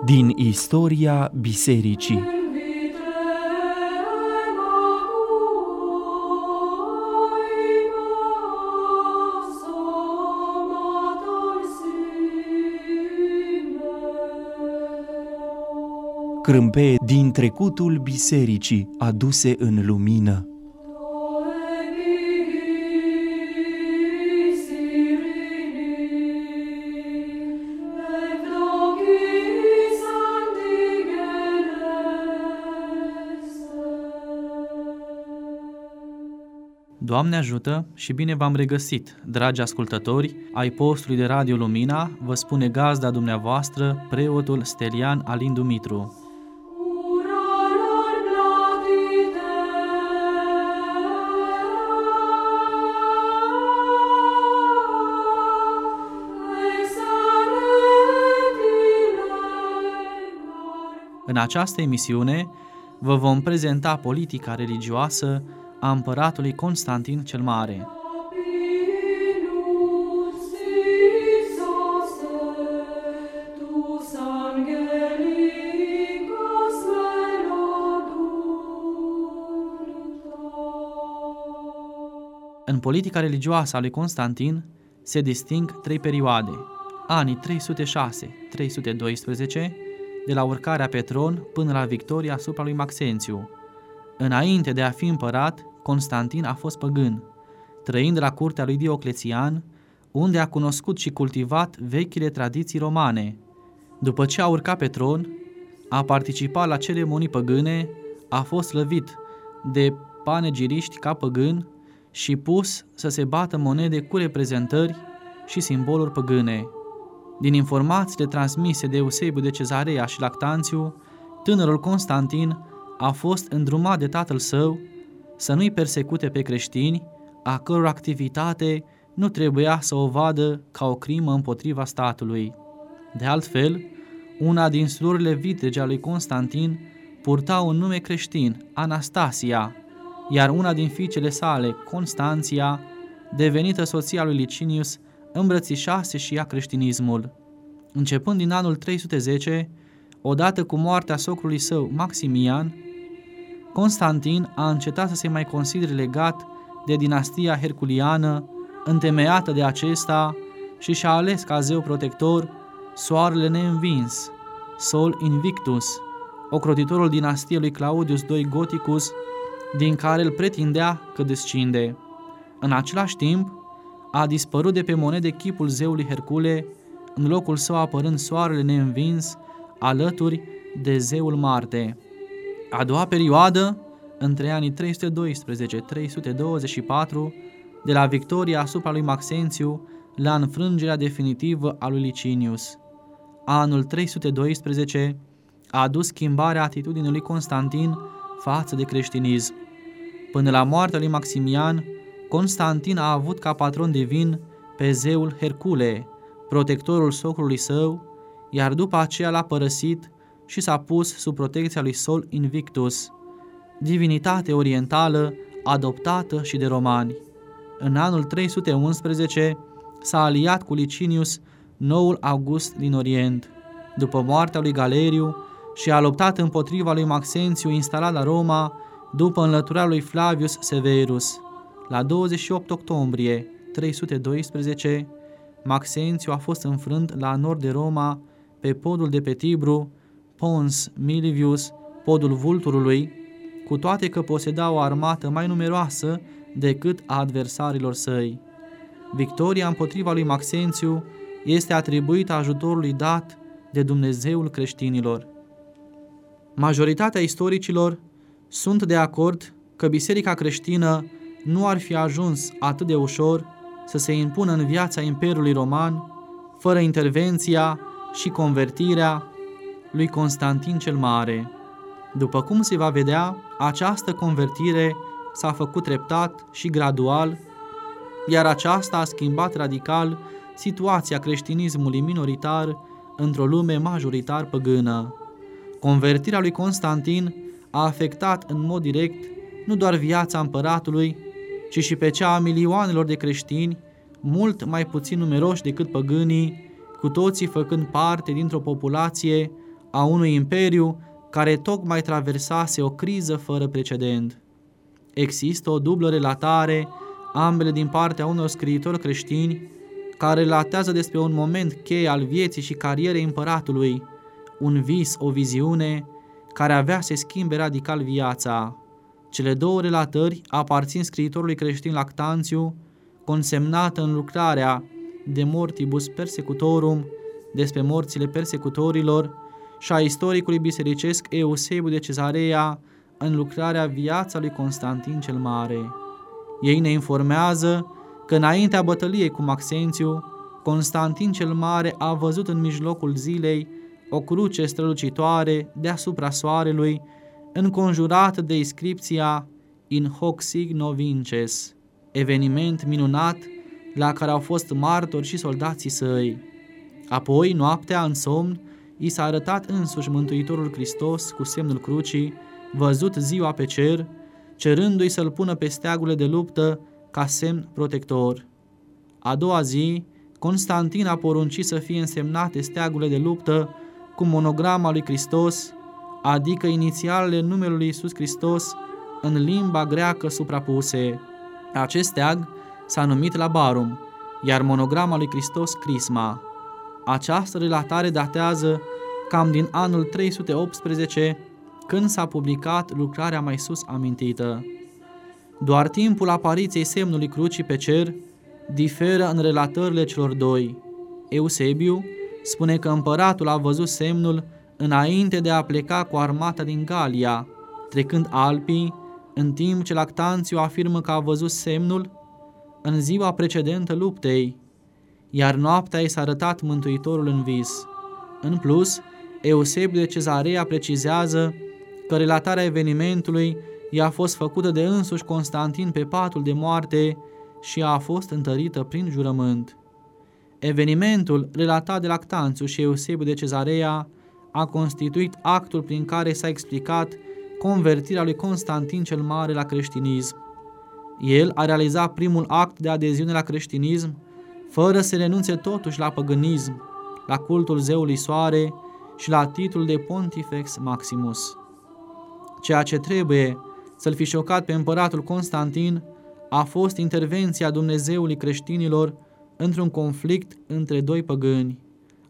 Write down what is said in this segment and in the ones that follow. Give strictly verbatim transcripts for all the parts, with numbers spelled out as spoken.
din istoria bisericii. Crâmpeie din trecutul bisericii aduse în lumină. Doamne ajută și bine v-am regăsit, dragi ascultători ai postului de Radio Lumina, vă spune gazda dumneavoastră, preotul Stelian Alin Dumitru. În această emisiune vă vom prezenta politica religioasă a împăratului Constantin cel Mare. În politica religioasă a lui Constantin se disting trei perioade: anii trei sute șase - trei sute doisprezece, de la urcarea pe tron până la victoria asupra lui Maxențiu. Înainte de a fi împărat, Constantin a fost păgân, trăind la curtea lui Dioclețian, unde a cunoscut și cultivat vechile tradiții romane. După ce a urcat pe tron, a participat la ceremonii păgâne, a fost slăvit de panegiriști ca păgân și pus să se bată monede cu reprezentări și simboluri păgâne. Din informațiile transmise de Eusebiu de Cezarea și Lactanțiu, tânărul Constantin a fost îndrumat de tatăl său să nu-i persecute pe creștini, a căror activitate nu trebuia să o vadă ca o crimă împotriva statului. De altfel, una din surorile vitrege a lui Constantin purta un nume creștin, Anastasia, iar una din fiicele sale, Constanția, devenită soția lui Licinius, îmbrățișase și ea creștinismul. Începând din anul trei sute zece, odată cu moartea socrului său, Maximian, Constantin a încetat să se mai considere legat de dinastia herculiană, întemeiată de acesta, și și-a ales ca zeu protector soarele neînvins, Sol Invictus, ocrotitorul dinastiei lui Claudius doi Gothicus, din care îl pretindea că descinde. În același timp, a dispărut de pe monede chipul zeului Hercule, în locul său apărând soarele neînvins, alături de zeul Marte. A doua perioadă, între anii trei sute doisprezece - trei sute douăzeci și patru, de la victoria asupra lui Maxențiu la înfrângerea definitivă a lui Licinius. Anul trei sute doisprezece a adus schimbarea atitudinii lui Constantin față de creștinism. Până la moartea lui Maximian, Constantin a avut ca patron divin pe zeul Hercule, protectorul socrului său, iar după aceea l-a părăsit și s-a pus sub protecția lui Sol Invictus, divinitate orientală adoptată și de romani. În anul trei sute unsprezece s-a aliat cu Licinius, noul August din Orient. După moartea lui Galeriu și-a luptat împotriva lui Maxențiu instalat la Roma după înlăturarea lui Flavius Severus. La douăzeci și opt octombrie trei sute doisprezece, Maxențiu a fost înfrânt la nord de Roma, pe podul de pe Tibru, Pons Milivius, podul Vulturului, cu toate că poseda o armată mai numeroasă decât a adversarilor săi. Victoria împotriva lui Maxențiu este atribuită ajutorului dat de Dumnezeul creștinilor. Majoritatea istoricilor sunt de acord că biserica creștină nu ar fi ajuns atât de ușor să se impună în viața Imperiului Roman fără intervenția și convertirea lui Constantin cel Mare. După cum se va vedea, această convertire s-a făcut treptat și gradual, iar aceasta a schimbat radical situația creștinismului minoritar într-o lume majoritar păgână. Convertirea lui Constantin a afectat în mod direct nu doar viața împăratului, ci și pe cea a milioanelor de creștini, mult mai puțin numeroși decât păgânii, cu toții făcând parte dintr-o populație a unui imperiu care tocmai traversase o criză fără precedent. Există o dublă relatare, ambele din partea unor scriitori creștini, care relatează despre un moment cheie al vieții și carierei împăratului, un vis, o viziune, care avea să schimbe radical viața. Cele două relatări aparțin scriitorului creștin Lactanțiu, consemnată în lucrarea De Mortibus Persecutorum, despre morțile persecutorilor, și a istoricului bisericesc Eusebiu de Cezarea, în lucrarea Viața lui Constantin cel Mare. Ei ne informează că înaintea bătăliei cu Maxențiu, Constantin cel Mare a văzut în mijlocul zilei o cruce strălucitoare deasupra soarelui, înconjurată de inscripția In hoc signo vinces, eveniment minunat la care au fost martori și soldații săi. Apoi, noaptea, în somn, i s-a arătat însuși Mântuitorul Hristos cu semnul crucii, văzut ziua pe cer, cerându-i să-l pună pe steagurile de luptă ca semn protector. A doua zi, Constantin a poruncit să fie însemnate steagurile de luptă cu monograma lui Hristos, adică inițialele numelui Iisus Hristos, în limba greacă suprapuse. Acest steag s-a numit Labarum, iar monograma lui Hristos Crisma. Această relatare datează cam din anul trei sute optsprezece, când s-a publicat lucrarea mai sus amintită. Doar timpul apariției semnului crucii pe cer diferă în relatările celor doi. Eusebiu spune că împăratul a văzut semnul înainte de a pleca cu armata din Galia, trecând Alpii, în timp ce Lactanțiu afirmă că a văzut semnul în ziua precedentă luptei, iar noaptea i s-a arătat Mântuitorul în vis. În plus, Eusebiu de Cezarea precizează că relatarea evenimentului i-a fost făcută de însuși Constantin pe patul de moarte și a fost întărită prin jurământ. Evenimentul relatat de Lactanțiu și Eusebiu de Cezarea a constituit actul prin care s-a explicat convertirea lui Constantin cel Mare la creștinism. El a realizat primul act de adeziune la creștinism, fără să renunțe totuși la păgânism, la cultul zeului Soare și la titlul de Pontifex Maximus. Ceea ce trebuie să-l fi șocat pe împăratul Constantin a fost intervenția Dumnezeului creștinilor într-un conflict între doi păgâni.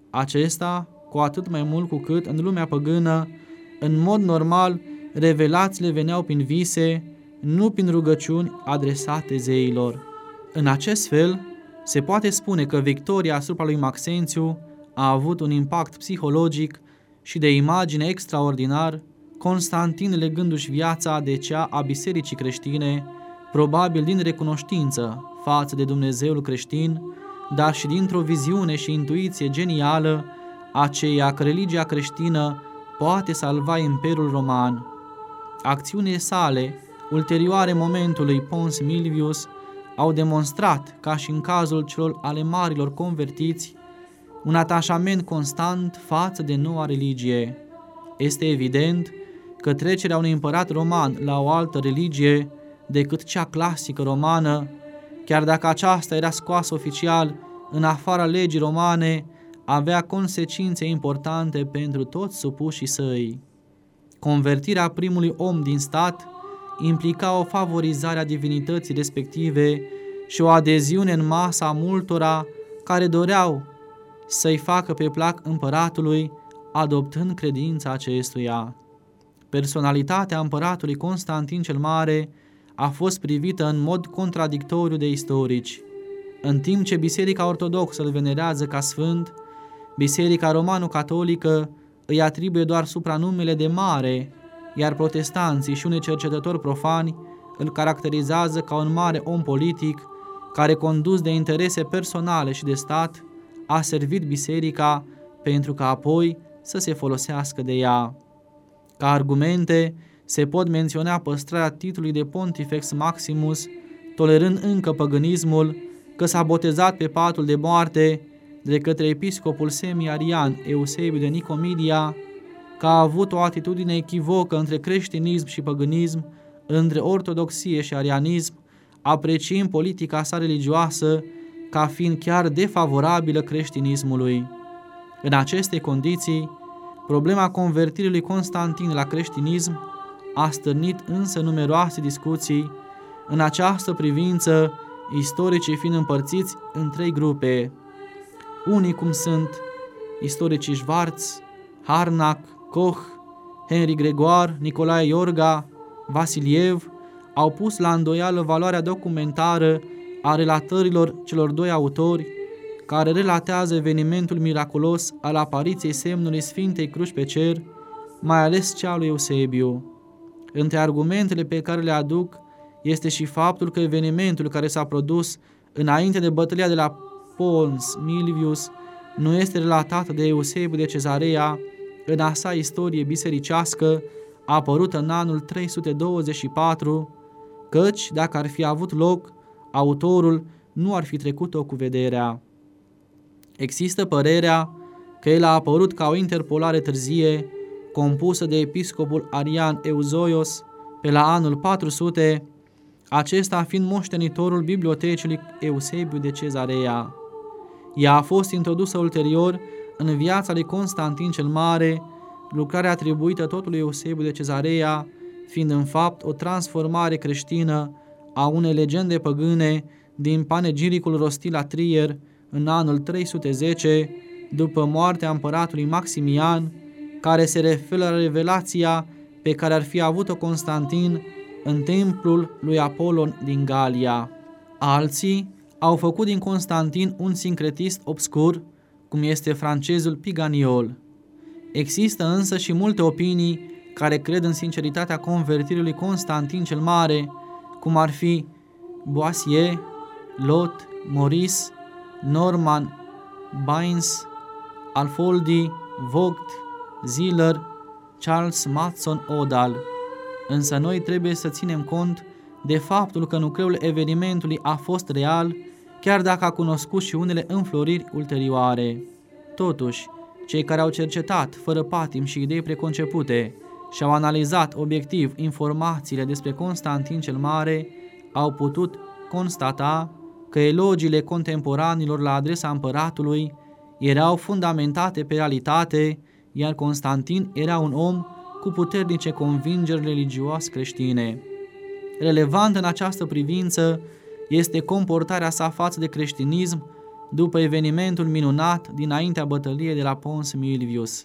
Acesta, cu atât mai mult cu cât în lumea păgână, în mod normal, revelațiile veneau prin vise, nu prin rugăciuni adresate zeilor. În acest fel, se poate spune că victoria asupra lui Maxențiu a avut un impact psihologic și de imagine extraordinar, Constantin legându-și viața de cea a bisericii creștine, probabil din recunoștință față de Dumnezeul creștin, dar și dintr-o viziune și intuiție genială aceea că religia creștină poate salva Imperiul Roman. Acțiunile sale, ulterioare momentului Pons Milvius, au demonstrat, ca și în cazul celor ale marilor convertiți, un atașament constant față de noua religie. Este evident că trecerea unui împărat roman la o altă religie decât cea clasică romană, chiar dacă aceasta era scoasă oficial în afara legii romane, avea consecințe importante pentru toți supușii săi. Convertirea primului om din stat implica o favorizare a divinității respective și o adeziune în masă a multora care doreau să-i facă pe plac împăratului, adoptând credința acestuia. Personalitatea împăratului Constantin cel Mare a fost privită în mod contradictoriu de istorici. În timp ce Biserica Ortodoxă îl venerează ca sfânt, Biserica Romano-Catolică îi atribuie doar supranumele de mare, iar protestanții și unii cercetători profani îl caracterizează ca un mare om politic care, condus de interese personale și de stat, a servit biserica pentru ca apoi să se folosească de ea. Ca argumente se pot menționa păstrarea titlului de Pontifex Maximus, tolerând încă păgânismul, că s-a botezat pe patul de moarte de către episcopul semi-arian Eusebiu de Nicomedia, că a avut o atitudine echivocă între creștinism și păgânism, între ortodoxie și arianism, apreciind politica sa religioasă ca fiind chiar defavorabilă creștinismului. În aceste condiții, Problema convertirii lui Constantin la creștinism a stârnit însă numeroase discuții. În această privință, istoricii fiind împărțiți în trei grupe. Unii, cum sunt istoricii Schwarz, Harnack, Koch, Henri Gregoire, Nicolae Iorga, Vasiliev, au pus la îndoială valoarea documentară a relatărilor celor doi autori care relatează evenimentul miraculos al apariției semnului Sfintei Cruci pe cer, mai ales cea lui Eusebiu. Între argumentele pe care le aduc este și faptul că evenimentul care s-a produs înainte de bătălia de la Pons Milvius nu este relatat de Eusebiu de Cezarea în a sa istorie bisericească apărută în anul trei sute douăzeci și patru, căci, dacă ar fi avut loc, autorul nu ar fi trecut-o cu vederea. Există părerea că el a apărut ca o interpolare târzie, compusă de episcopul Arian Euzoios pe la anul patru sute, acesta fiind moștenitorul bibliotecii lui Eusebiu de Cezarea. Ea a fost introdusă ulterior în viața lui Constantin cel Mare, lucrarea atribuită tot lui Eusebiu de Cezarea, fiind în fapt o transformare creștină a unei legende păgâne din panegiricul rostit la Trier în anul trei sute zece, după moartea împăratului Maximian, care se referă la revelația pe care ar fi avut-o Constantin în templul lui Apolon din Galia. Alții au făcut din Constantin un sincretist obscur, cum este francezul Piganiol. Există însă și multe opinii care cred în sinceritatea convertirii lui Constantin cel Mare, cum ar fi Boissier, Lot, Maurice, Norman, Baines, Alfoldi, Vogt, Ziller, Charles Matson Odal. Însă noi trebuie să ținem cont de faptul că nucleul evenimentului a fost real, chiar dacă a cunoscut și unele înfloriri ulterioare. Totuși, cei care au cercetat, fără patim și idei preconcepute, și au analizat obiectiv informațiile despre Constantin cel Mare, au putut constata că elogiile contemporanilor la adresa împăratului erau fundamentate pe realitate, iar Constantin era un om cu puternice convingeri religioase creștine. Relevant în această privință este comportarea sa față de creștinism după evenimentul minunat dinaintea bătăliei de la Pons Milvius.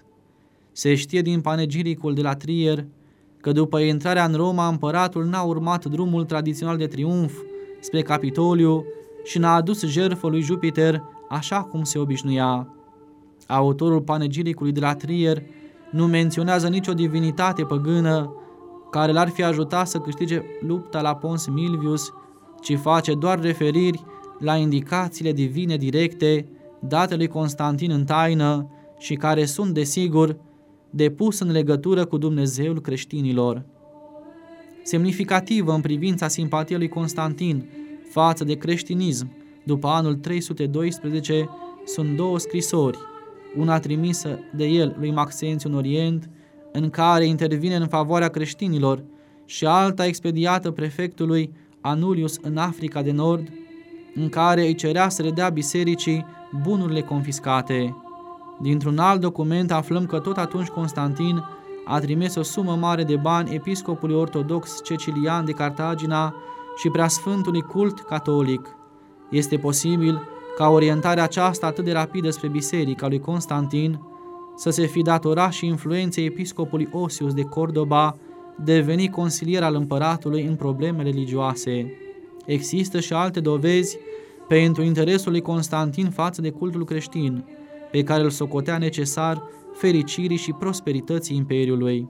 Se știe din panegiricul de la Trier că după intrarea în Roma, împăratul n-a urmat drumul tradițional de triumf spre Capitoliu și n-a adus jertfă lui Jupiter așa cum se obișnuia. Autorul panegiricului de la Trier nu menționează nicio divinitate păgână care l-ar fi ajutat să câștige lupta la Pons Milvius, ci face doar referiri la indicațiile divine directe date lui Constantin în taină și care sunt, desigur, depus în legătură cu Dumnezeul creștinilor. Semnificativă în privința simpatiei lui Constantin față de creștinism după anul trei sute doisprezece sunt două scrisori, una trimisă de el lui Maxențiu în Orient, în care intervine în favoarea creștinilor, și alta expediată prefectului Anulius în Africa de Nord, în care îi cerea să redea bisericii bunurile confiscate. Dintr-un alt document aflăm că tot atunci Constantin a trimis o sumă mare de bani episcopului ortodox Cecilian de Cartagina și preasfântului cult catolic. Este posibil ca orientarea aceasta atât de rapidă spre biserica lui Constantin să se fi datorat și influenței episcopului Osius de Cordoba, deveni consilier al împăratului în probleme religioase. Există și alte dovezi pentru interesul lui Constantin față de cultul creștin, pe care îl socotea necesar fericirii și prosperității imperiului.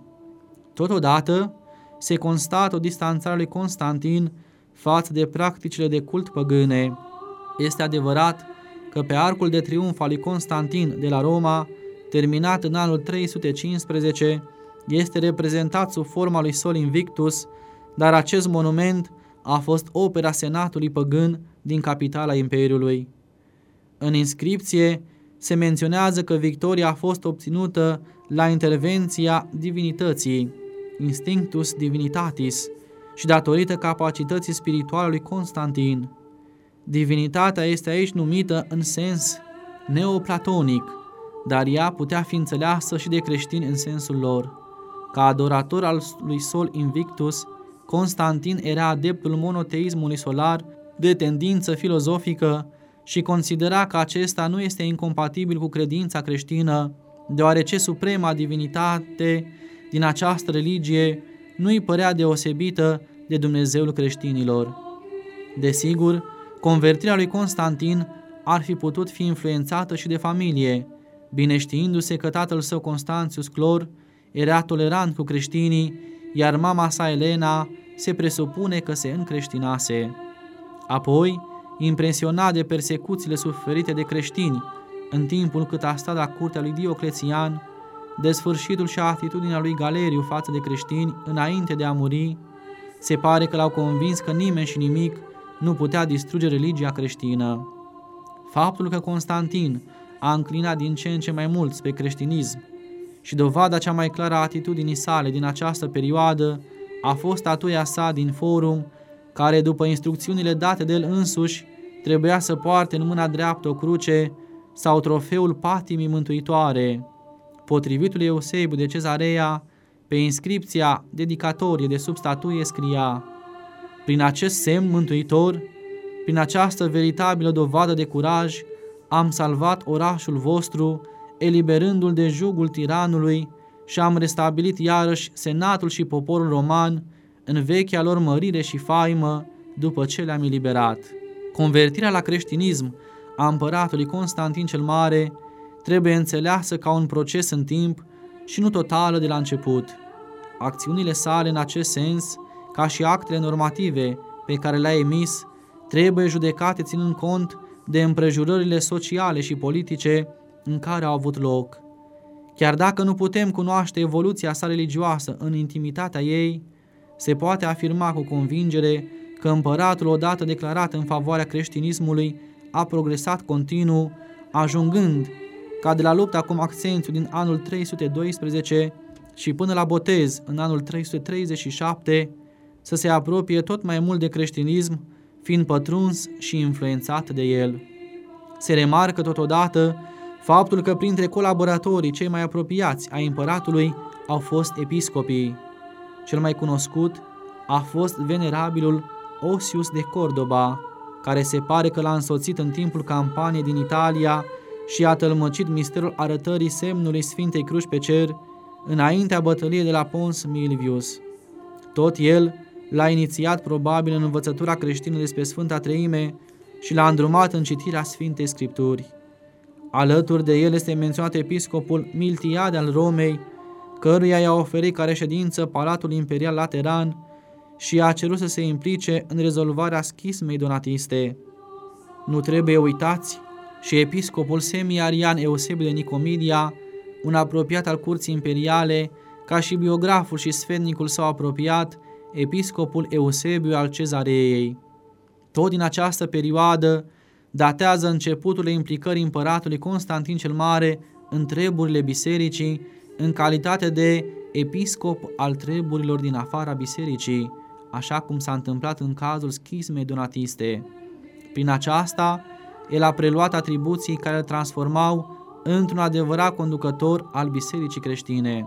Totodată, se constată o distanțare lui Constantin față de practicile de cult păgâne. Este adevărat că pe arcul de triumf al lui Constantin de la Roma, terminat în anul trei sute cincisprezece, este reprezentat sub forma lui Sol Invictus, dar acest monument a fost opera senatului păgân din capitala imperiului. În inscripție se menționează că victoria a fost obținută la intervenția divinității, Instinctus Divinitatis, și datorită capacității spirituale lui Constantin. Divinitatea este aici numită în sens neoplatonic, dar ea putea fi înțeleasă și de creștini în sensul lor. Ca adorator al lui Sol Invictus, Constantin era adeptul monoteismului solar de tendință filozofică și considera că acesta nu este incompatibil cu credința creștină, deoarece suprema divinitate din această religie nu îi părea deosebită de Dumnezeul creștinilor. Desigur, convertirea lui Constantin ar fi putut fi influențată și de familie, bine știindu-se că tatăl său Constantius Clor era tolerant cu creștinii, iar mama sa Elena se presupune că se încreștinase. Apoi, impresionat de persecuțiile suferite de creștini în timpul cât a stat la curtea lui Dioclețian, de sfârșitul și atitudinea lui Galeriu față de creștini înainte de a muri, se pare că l-au convins că nimeni și nimic nu putea distruge religia creștină. Faptul că Constantin a înclinat din ce în ce mai mult spre creștinism și dovada cea mai clară a atitudinii sale din această perioadă a fost statuia sa din Forum, care, după instrucțiunile date de el însuși, trebuia să poarte în mâna dreaptă o cruce sau trofeul patimii mântuitoare. Potrivit lui Eusebiu de Cezarea, pe inscripția dedicatorie de sub statuie scria: prin acest semn mântuitor, prin această veritabilă dovadă de curaj, am salvat orașul vostru, eliberându-l de jugul tiranului, și am restabilit iarăși senatul și poporul roman în vechea lor mărire și faimă, după ce le-am eliberat. Convertirea la creștinism a împăratului Constantin cel Mare trebuie înțeleasă ca un proces în timp și nu totală de la început. Acțiunile sale în acest sens, ca și actele normative pe care le-a emis, trebuie judecate ținând cont de împrejurările sociale și politice în care au avut loc. Chiar dacă nu putem cunoaște evoluția sa religioasă în intimitatea ei, se poate afirma cu convingere că împăratul, odată declarat în favoarea creștinismului, a progresat continuu, ajungând ca de la lupta cu Maxențiu din anul trei sute doisprezece și până la botez în anul trei sute treizeci și șapte, să se apropie tot mai mult de creștinism, fiind pătruns și influențat de el. Se remarcă totodată faptul că printre colaboratorii cei mai apropiați ai împăratului au fost episcopii. Cel mai cunoscut a fost venerabilul Osius de Cordoba, care se pare că l-a însoțit în timpul campaniei din Italia și a tălmăcit misterul arătării semnului Sfintei Cruci pe cer înaintea bătăliei de la Pons Milvius. Tot el l-a inițiat probabil în învățătura creștină despre Sfânta Treime și l-a îndrumat în citirea Sfintei Scripturi. Alături de el este menționat episcopul Miltiade al Romei, căruia i-a oferit ca reședință Palatul Imperial Lateran și a cerut să se implice în rezolvarea schismei donatiste. Nu trebuie uitați și episcopul semi-arian Eusebiu de Nicomedia, un apropiat al curții imperiale, ca și biograful și sfetnicul său apropiat, episcopul Eusebiu al Cezareei. Tot din această perioadă datează începutul implicării împăratului Constantin cel Mare în treburile bisericii, în calitate de episcop al treburilor din afara bisericii, așa cum s-a întâmplat în cazul schismei donatiste. Prin aceasta, el a preluat atribuții care îl transformau într-un adevărat conducător al bisericii creștine.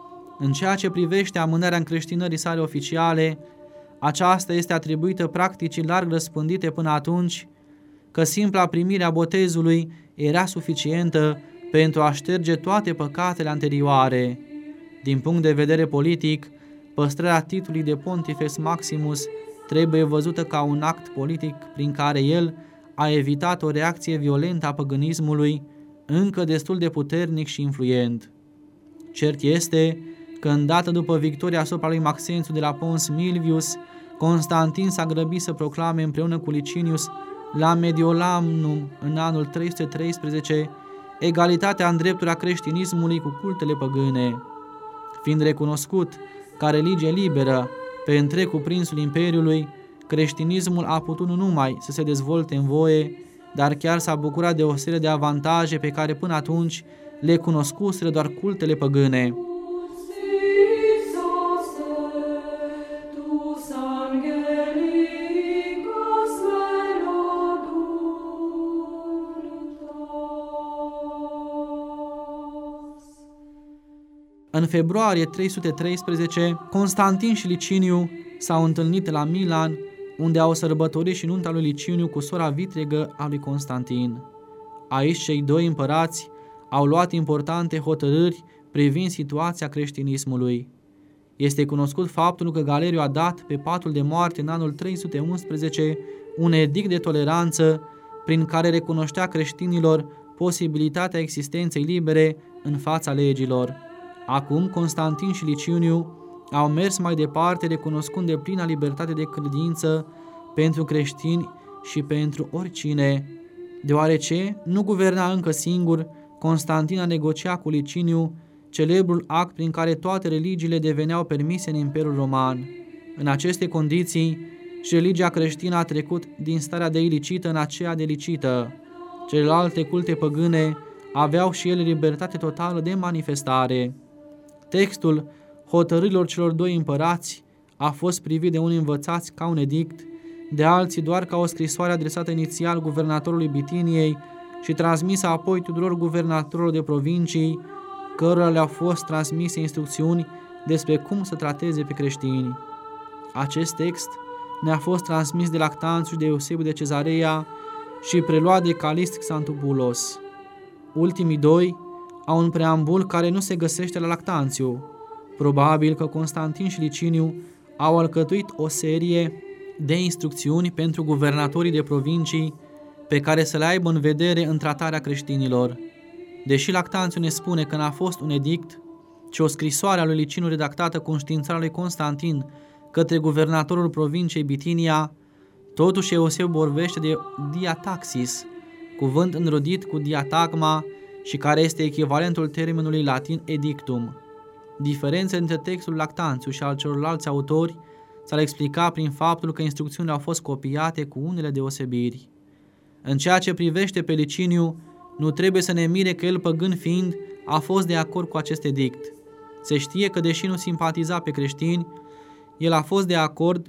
În ceea ce privește amânarea încreștinării sale oficiale, aceasta este atribuită practicii larg răspândite până atunci, că simpla primire a botezului era suficientă pentru a șterge toate păcatele anterioare. Din punct de vedere politic, păstrarea titlului de Pontifex Maximus trebuie văzută ca un act politic prin care el a evitat o reacție violentă a păgânismului, încă destul de puternic și influent. Cert este că, îndată după victoria asupra lui Maxențiu de la Pons Milvius, Constantin s-a grăbit să proclame împreună cu Licinius la Mediolanum în anul trei sute treisprezece egalitatea în dreptura creștinismului cu cultele păgâne. Fiind recunoscut ca religie liberă pe întreg cuprinsul Imperiului, creștinismul a putut nu numai să se dezvolte în voie, dar chiar s-a bucurat de o serie de avantaje pe care până atunci le cunoscuseră doar cultele păgâne. În februarie trei sute treisprezece, Constantin și Liciniu s-au întâlnit la Milan, unde au sărbătorit și nunta lui Liciniu cu sora vitregă a lui Constantin. Aici cei doi împărați au luat importante hotărâri privind situația creștinismului. Este cunoscut faptul că Galeriu a dat pe patul de moarte în anul trei sute unsprezece un edict de toleranță prin care recunoștea creștinilor posibilitatea existenței libere în fața legilor. Acum Constantin și Liciniu au mers mai departe recunoscând de plină libertate de credință pentru creștini și pentru oricine. Deoarece nu guverna încă singur, Constantin a negociat cu Liciniu celebrul act prin care toate religiile deveneau permise în Imperiul Roman. În aceste condiții, și religia creștină a trecut din starea de ilicită în aceea de licită. Celelalte culte păgâne aveau și ele libertate totală de manifestare. Textul hotărârilor celor doi împărați a fost privit de unii învățați ca un edict, de alții doar ca o scrisoare adresată inițial guvernatorului Bitiniei și transmisă apoi tuturor guvernatorilor de provincii, cărora le-au fost transmise instrucțiuni despre cum să trateze pe creștini. Acest text ne-a fost transmis de Lactanțiu și de Eusebiu de Cezarea și preluat de Calist Xantopoulos. Ultimii doi au un preambul care nu se găsește la Lactanțiu. Probabil că Constantin și Liciniu au alcătuit o serie de instrucțiuni pentru guvernatorii de provincii pe care să le aibă în vedere în tratarea creștinilor. Deși Lactanțiu ne spune că n-a fost un edict, ci o scrisoare a lui Liciniu redactată cu înștiințarea lui Constantin către guvernatorul provinciei Bitinia, totuși Eusebiu vorbește de diataxis, cuvânt înrodit cu diatagma și care este echivalentul termenului latin edictum. Diferența între textul Lactanțiu și al celorlalți autori s-ar explica prin faptul că instrucțiunile au fost copiate cu unele deosebiri. În ceea ce privește pe Liciniu, nu trebuie să ne mire că el, păgân fiind, a fost de acord cu acest edict. Se știe că, deși nu simpatiza pe creștini, el a fost de acord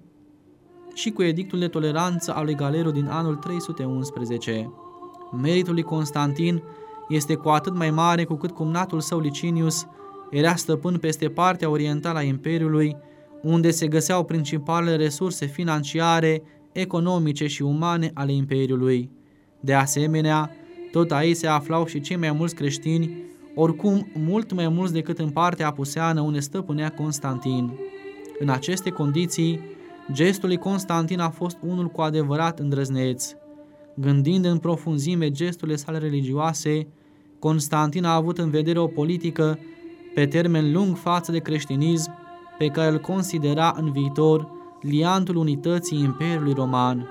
și cu edictul de toleranță al lui Galeriu din anul trei sute unsprezece. Meritul lui Constantin este cu atât mai mare cu cât cumnatul său Licinius era stăpân peste partea orientală a Imperiului, unde se găseau principalele resurse financiare, economice și umane ale Imperiului. De asemenea, tot aici se aflau și cei mai mulți creștini, oricum mult mai mulți decât în partea apuseană unde stăpânea Constantin. În aceste condiții, gestul lui Constantin a fost unul cu adevărat îndrăzneț. Gândind în profunzime gesturile sale religioase, Constantin a avut în vedere o politică pe termen lung față de creștinism, pe care îl considera în viitor liantul unității Imperiului Roman.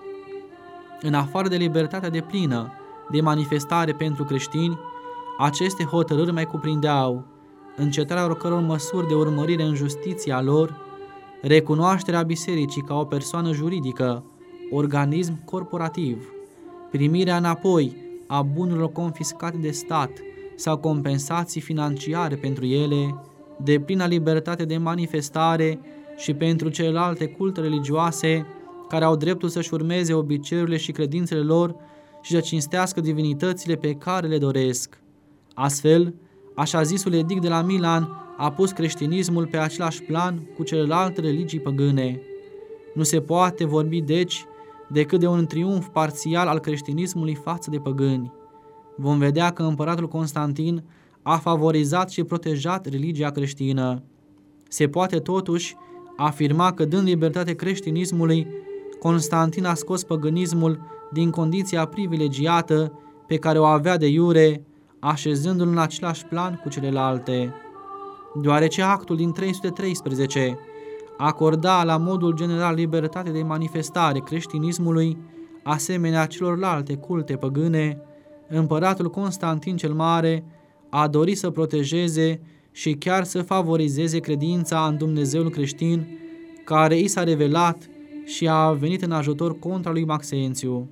În afară de libertatea deplină de manifestare pentru creștini, aceste hotărâri mai cuprindeau încetarea oricăror măsuri de urmărire în justiția lor, recunoașterea bisericii ca o persoană juridică, organism corporativ, primirea înapoi a bunurilor confiscate de stat sau compensații financiare pentru ele, deplina libertate de manifestare și pentru celelalte culte religioase care au dreptul să-și urmeze obiceiurile și credințele lor și să cinstească divinitățile pe care le doresc. Astfel, așa zisul edict de la Milan a pus creștinismul pe același plan cu celelalte religii păgâne. Nu se poate vorbi, deci, decât de un triumf parțial al creștinismului față de păgâni. Vom vedea că împăratul Constantin a favorizat și protejat religia creștină. Se poate totuși afirma că, dând libertate creștinismului, Constantin a scos păgânismul din condiția privilegiată pe care o avea de iure, așezându-l în același plan cu celelalte. Deoarece actul din trei sute treisprezece acorda la modul general libertate de manifestare creștinismului, asemenea celorlalte culte păgâne, împăratul Constantin cel Mare a dorit să protejeze și chiar să favorizeze credința în Dumnezeul creștin, care i s-a revelat și a venit în ajutor contra lui Maxențiu.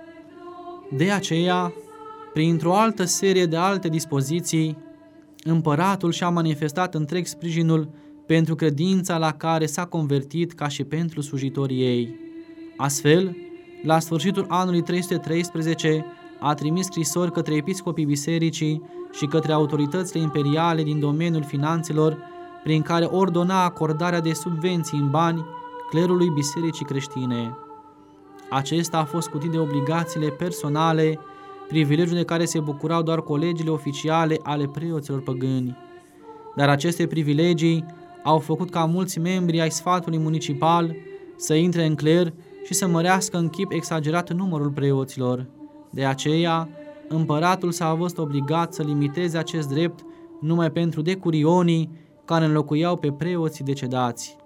De aceea, printr-o altă serie de alte dispoziții, împăratul și-a manifestat întreg sprijinul pentru credința la care s-a convertit ca și pentru slujitorii ei. Astfel, la sfârșitul anului trei sute treisprezece, a trimis scrisori către episcopii bisericii și către autoritățile imperiale din domeniul finanțelor, prin care ordona acordarea de subvenții în bani clerului bisericii creștine. Acesta a fost scutit de obligațiile personale, privilegiul de care se bucurau doar colegiile oficiale ale preoților păgâni. Dar aceste privilegii au făcut ca mulți membri ai sfatului municipal să intre în cler și să mărească în chip exagerat numărul preoților. De aceea, împăratul s-a văzut obligat să limiteze acest drept numai pentru decurionii care înlocuiau pe preoții decedați.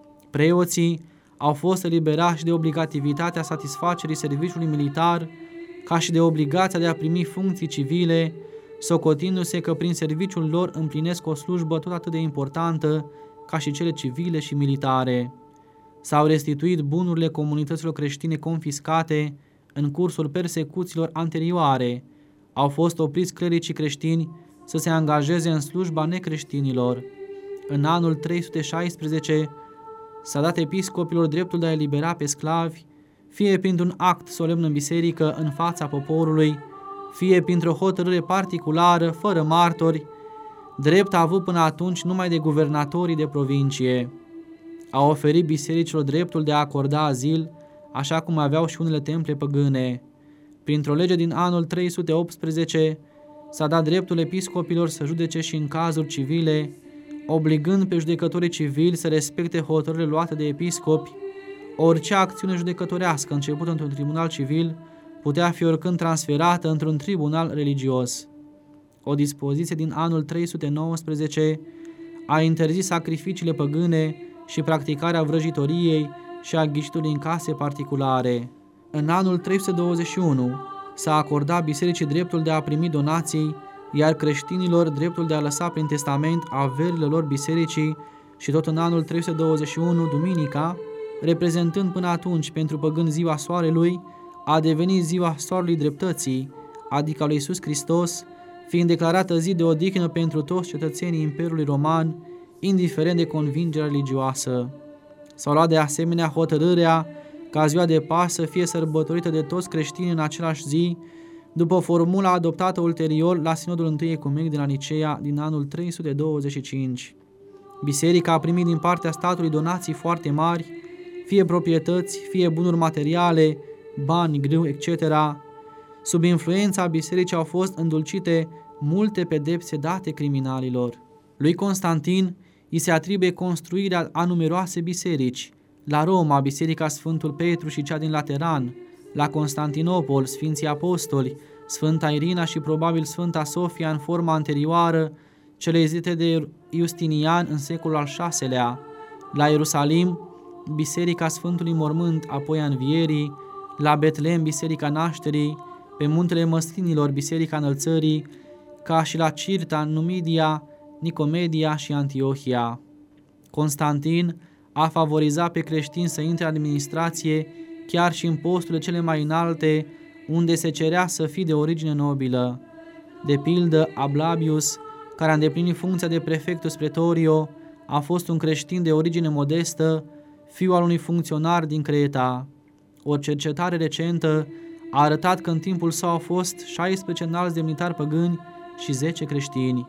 Preoții au fost eliberați de obligativitatea satisfacerii serviciului militar, ca și de obligația de a primi funcții civile, socotindu-se că prin serviciul lor împlinesc o slujbă tot atât de importantă ca și cele civile și militare. S-au restituit bunurile comunităților creștine confiscate în cursul persecuțiilor anterioare, au fost opriți clericii creștini să se angajeze în slujba necreștinilor. În anul trei sute șaisprezece s-a dat episcopilor dreptul de a elibera pe sclavi, fie printr-un act solemn în biserică în fața poporului, fie printr-o hotărâre particulară, fără martori, drept avut până atunci numai de guvernatorii de provincie. A oferit bisericilor dreptul de a acorda azil, așa cum aveau și unele temple păgâne. Printr-o lege din anul trei sute optsprezece s-a dat dreptul episcopilor să judece și în cazuri civile, obligând pe judecătorii civili să respecte hotărârile luate de episcopi. Orice acțiune judecătorească începută într-un tribunal civil putea fi oricând transferată într-un tribunal religios. O dispoziție din anul trei sute nouăsprezece a interzis sacrificiile păgâne și practicarea vrăjitoriei și a ghicitului în case particulare. În anul trei sute douăzeci și unu s-a acordat bisericii dreptul de a primi donații, iar creștinilor dreptul de a lăsa prin testament averile lor bisericii, și tot în anul trei sute douăzeci și unu, duminica, reprezentând până atunci pentru păgâni ziua soarelui, a devenit ziua soarelui dreptății, adică lui Iisus Hristos, fiind declarată zi de odihnă pentru toți cetățenii Imperiului Roman, indiferent de convingerea religioasă. S-a luat de asemenea hotărârea ca ziua de Paști să fie sărbătorită de toți creștinii în același zi, după formula adoptată ulterior la Sinodul întâi Ecumenic de la Nicea din anul trei sute douăzeci și cinci. Biserica a primit din partea statului donații foarte mari, fie proprietăți, fie bunuri materiale, bani, grâu, et cetera. Sub influența bisericii au fost îndulcite multe pedepse date criminalilor. Lui Constantin îi se atribuie construirea a numeroase biserici: la Roma, Biserica Sfântul Petru și cea din Lateran, la Constantinopol, Sfinții Apostoli, Sfânta Irina și probabil Sfânta Sofia în forma anterioară, cele zite de Justinian în secolul al șaselea, la Ierusalim, Biserica Sfântului Mormânt, apoi a Învierii, la Betlehem, Biserica Nașterii, pe muntele Măslinilor, Biserica Înălțării, ca și la Cirta, Numidia, Nicomedia și Antiohia. Constantin a favorizat pe creștini să intre în administrație chiar și în posturile cele mai înalte, unde se cerea să fie de origine nobilă. De pildă, Ablabius, care a îndeplinit funcția de prefectus pretorio, a fost un creștin de origine modestă, fiul al unui funcționar din Creta. O cercetare recentă a arătat că în timpul său au fost șaisprezece înalți demnitari păgâni și zece creștini.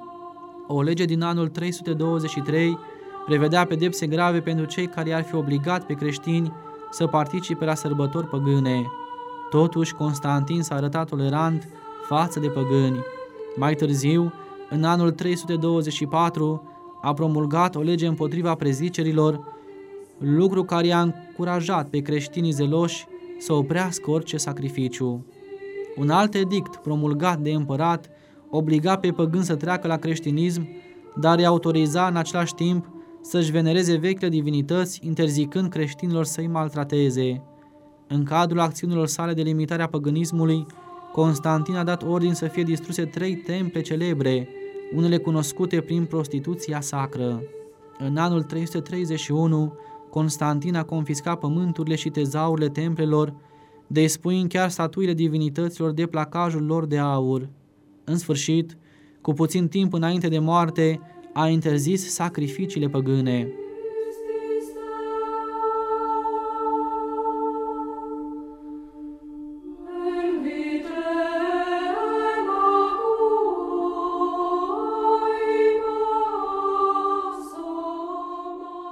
O lege din anul trei sute douăzeci și trei prevedea pedepse grave pentru cei care ar fi obligat pe creștini să participe la sărbători păgâne. Totuși, Constantin s-a arătat tolerant față de păgâni. Mai târziu, în anul trei sute douăzeci și patru, a promulgat o lege împotriva prezicerilor, lucru care i-a încurajat pe creștinii zeloși să oprească orice sacrificiu. Un alt edict promulgat de împărat obliga pe păgâni să treacă la creștinism, dar îi autoriza în același timp să-și venereze vechile divinități, interzicând creștinilor să-i maltrateze. În cadrul acțiunilor sale de limitare a păgânismului, Constantin a dat ordin să fie distruse trei temple celebre, unele cunoscute prin prostituția sacră. În anul trei sute treizeci și unu, Constantin a confiscat pământurile și tezaurile templelor, despuind chiar statuile divinităților de placajul lor de aur. În sfârșit, cu puțin timp înainte de moarte, a interzis sacrificiile păgâne.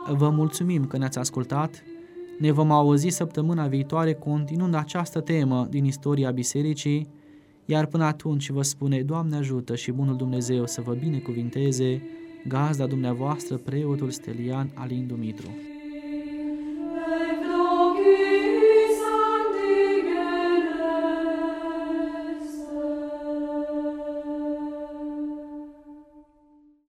Vă mulțumim că ne-ați ascultat. Ne vom auzi săptămâna viitoare continuând această temă din istoria bisericii, iar până atunci vă spune: Doamne ajută și bunul Dumnezeu să vă binecuvinteze, gazda dumneavoastră, preotul Stelian Alin Dumitru.